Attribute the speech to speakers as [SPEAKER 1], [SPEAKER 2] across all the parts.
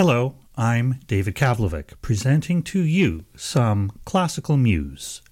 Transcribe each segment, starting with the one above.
[SPEAKER 1] Hello, I'm David Kavlovic, presenting to you some classical muse.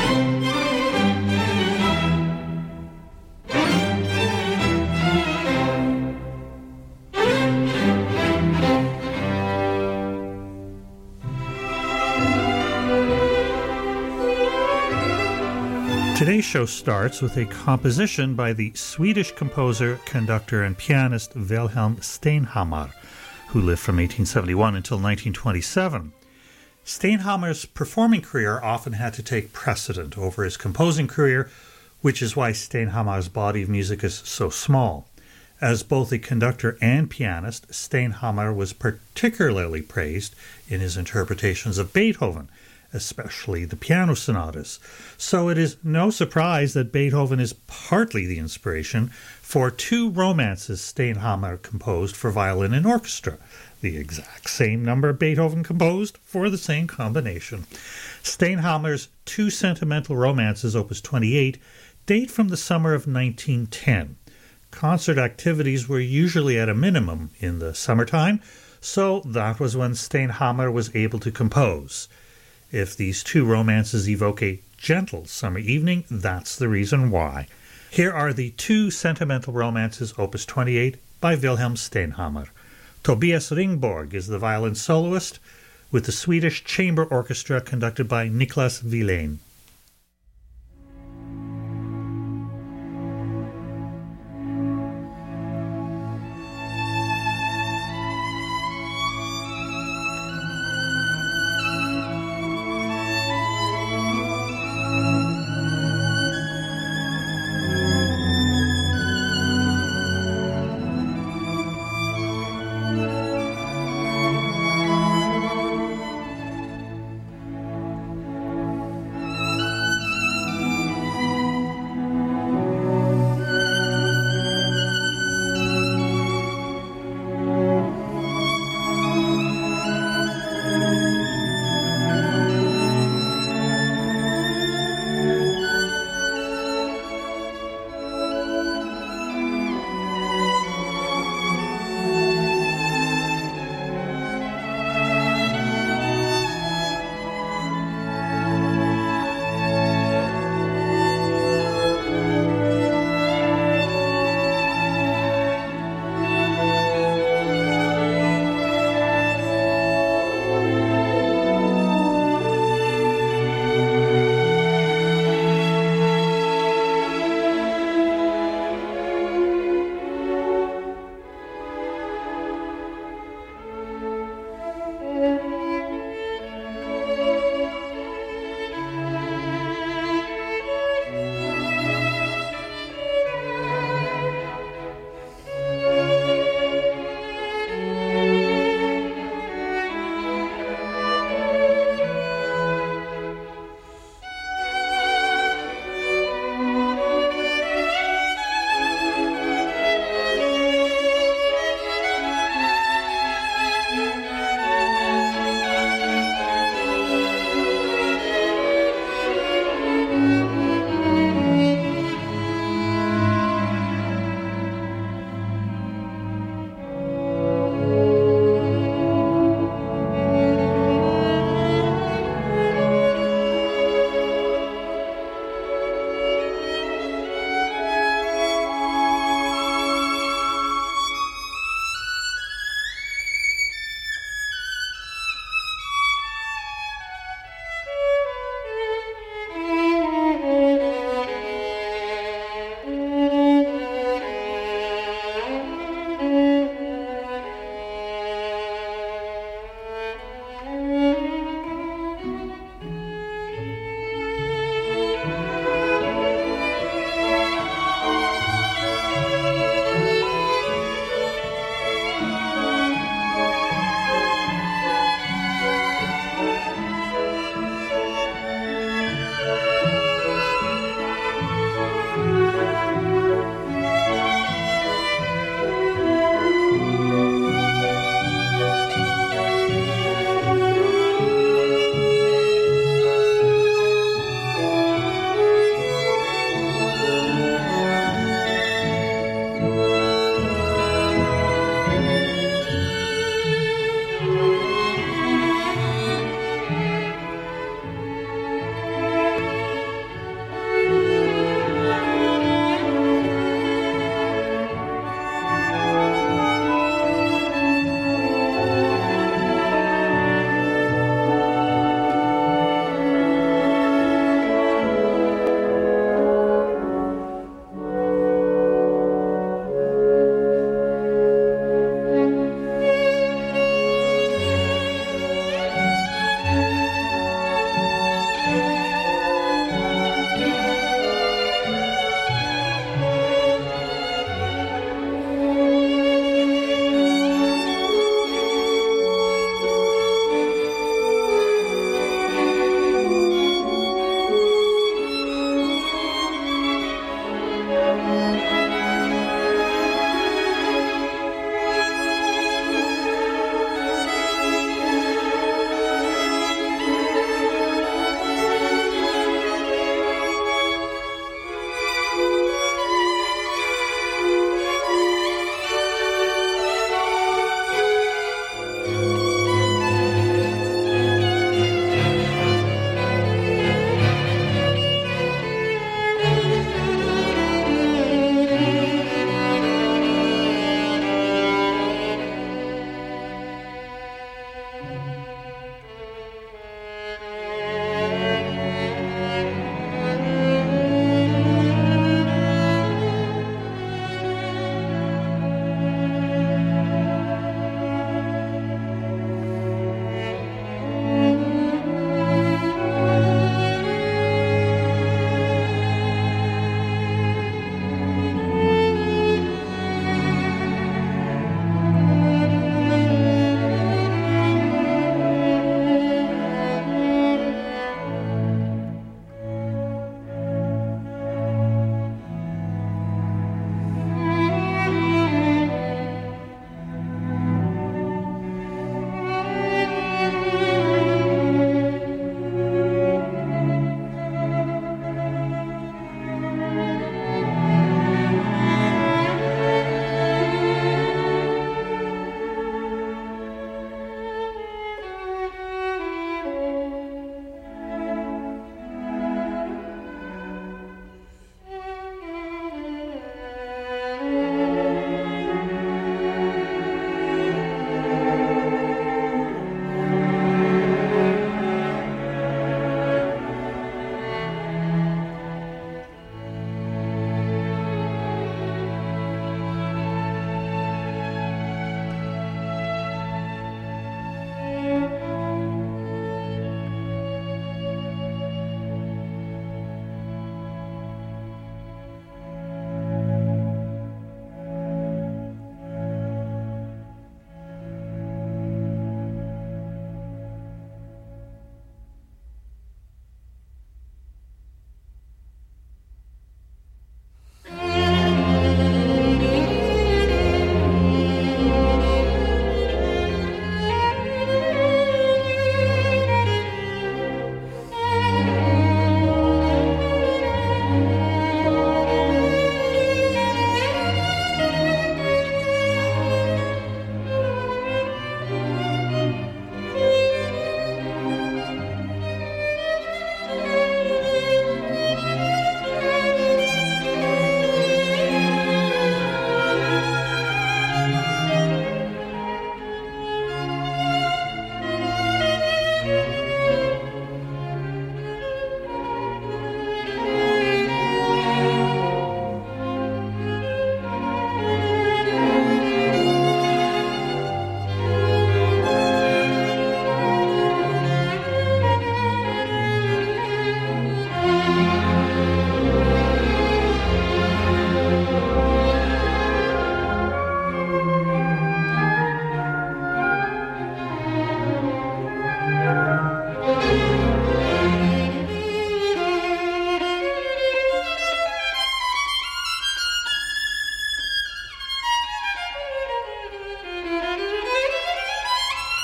[SPEAKER 1] Today's show starts with a composition by the Swedish composer, conductor, and pianist Wilhelm Stenhammar, who lived from 1871 until 1927. Stenhammar's performing career often had to take precedent over his composing career, which is why Stenhammar's body of music is so small. As both a conductor and pianist, Stenhammar was particularly praised in his interpretations of Beethoven, especially the piano sonatas. So it is no surprise that Beethoven is partly the inspiration for two romances Stenhammar composed for violin and orchestra, the exact same number Beethoven composed for the same combination. Stenhammar's two sentimental romances, Opus 28, date from the summer of 1910. Concert activities were usually at a minimum in the summertime, so that was when Stenhammar was able to compose. If these two romances evoke a gentle summer evening, that's the reason why. Here are the two sentimental romances, Opus 28, by Wilhelm Stenhammar. Tobias Ringborg is the violin soloist, with the Swedish Chamber Orchestra conducted by Niklas Wilén.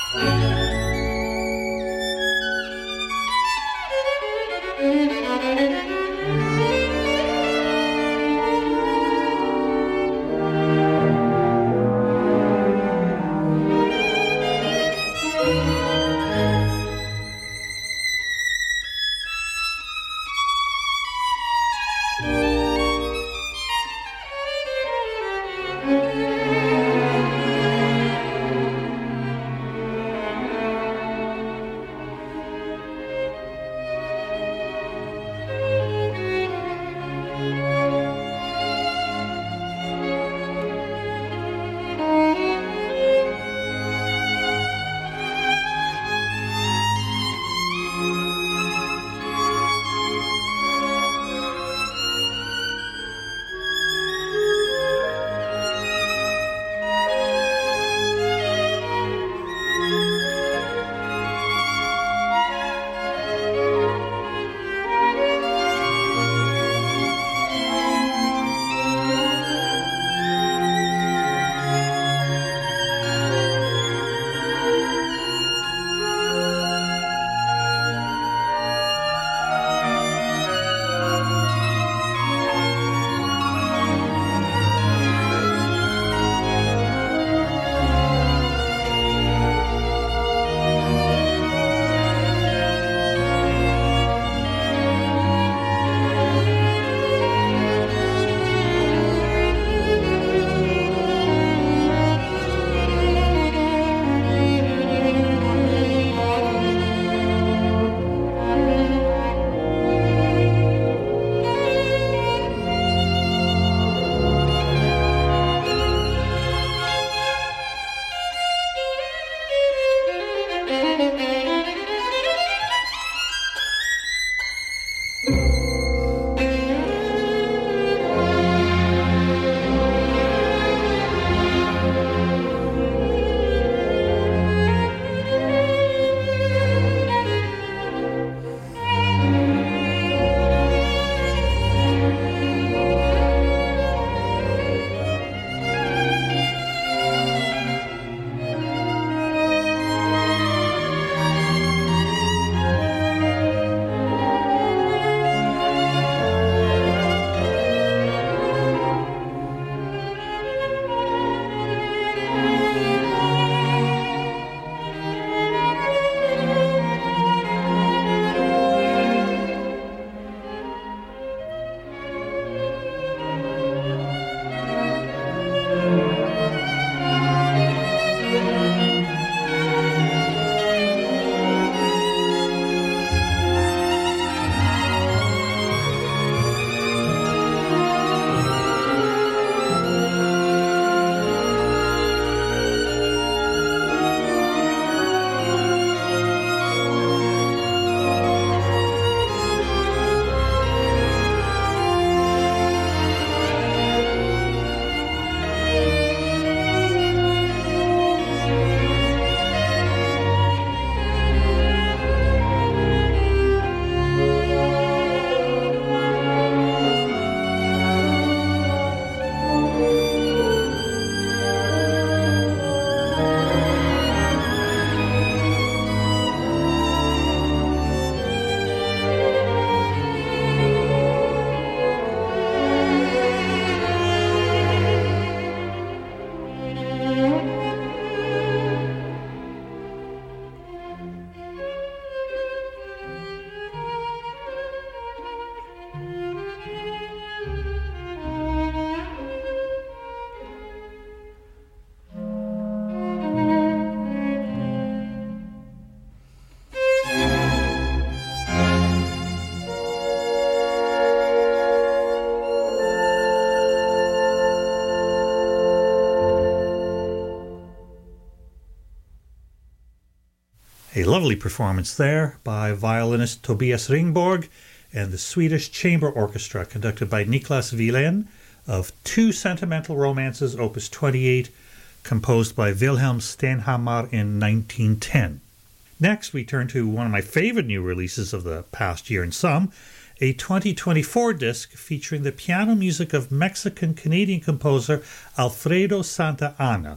[SPEAKER 1] A lovely performance there by violinist Tobias Ringborg and the Swedish Chamber Orchestra, conducted by Niklas Wilén, of Two Sentimental Romances, Opus 28, composed by Wilhelm Steinhammar in 1910. Next, we turn to one of my favorite new releases of the past year in some, a 2024 disc featuring the piano music of Mexican-Canadian composer Alfredo Santa Anna,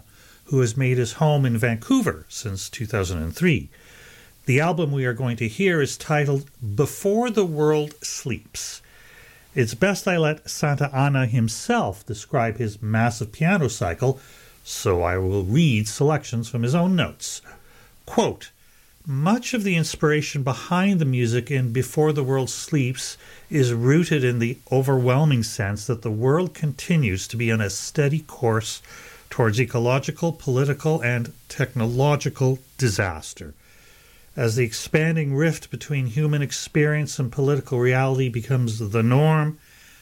[SPEAKER 1] who has made his home in Vancouver since 2003. The album we are going to hear is titled Before the World Sleeps. It's best I let Santa Anna himself describe his massive piano cycle, so I will read selections from his own notes. Quote, much of the inspiration behind the music in Before the World Sleeps is rooted in the overwhelming sense that the world continues to be on a steady course towards ecological, political, and technological disaster. As the expanding rift between human experience and political reality becomes the norm,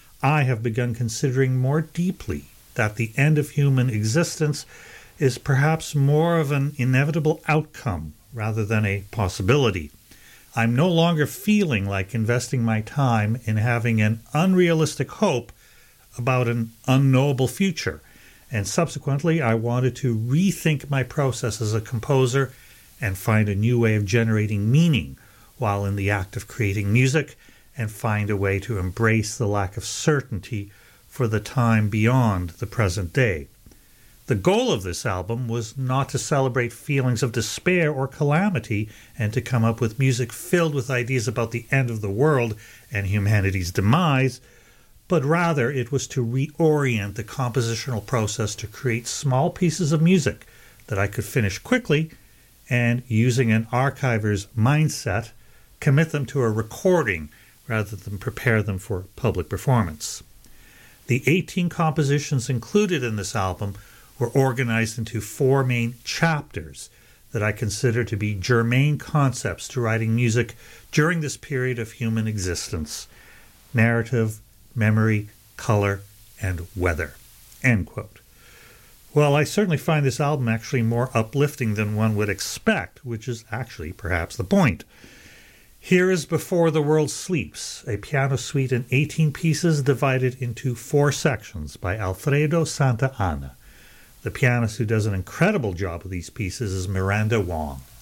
[SPEAKER 1] I have begun considering more deeply that the end of human existence is perhaps more of an inevitable outcome rather than a possibility. I'm no longer feeling like investing my time in having an unrealistic hope about an unknowable future, and subsequently I wanted to rethink my process as a composer and find a new way of generating meaning while in the act of creating music, and find a way to embrace the lack of certainty for the time beyond the present day. The goal of this album was not to celebrate feelings of despair or calamity and to come up with music filled with ideas about the end of the world and humanity's demise, but rather it was to reorient the compositional process to create small pieces of music that I could finish quickly and, using an archiver's mindset, commit them to a recording rather than prepare them for public performance. The 18 compositions included in this album were organized into 4 main chapters that I consider to be germane concepts to writing music during this period of human existence: narrative, memory, color, and weather. End quote. Well, I certainly find this album actually more uplifting than one would expect, which is actually perhaps the point. Here is Before the World Sleeps, a piano suite in 18 pieces divided into 4 sections by Alfredo Santa Anna. The pianist who does an incredible job of these pieces is Miranda Wong.